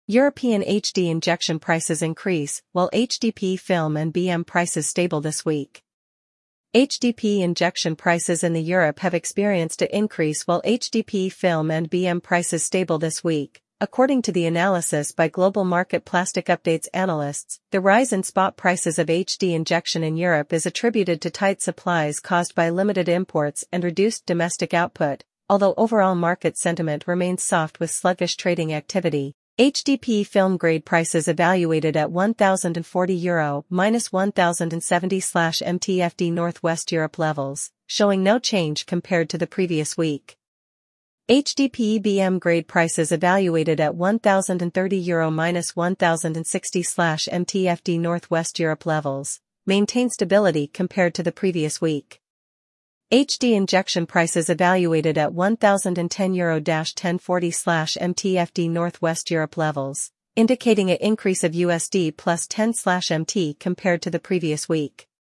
European HD injection prices increase, while HDP film and BM prices stable this week. HDP injection prices in Europe have experienced an increase while HDP film and BM prices stable this week. According to the analysis by Global Market Plastic Updates analysts, the rise in spot prices of HD injection in Europe is attributed to tight supplies caused by limited imports and reduced domestic output, although overall market sentiment remains soft with sluggish trading activity. HDP film grade prices evaluated at €1,040 minus 1,070/MTFD Northwest Europe levels, showing no change compared to the previous week. HDP BM grade prices evaluated at €1,030 minus 1,060/MTFD Northwest Europe levels, maintain stability compared to the previous week. HD injection prices evaluated at €1,010-1040/MTFD Northwest Europe levels, indicating an increase of USD plus 10/MT compared to the previous week.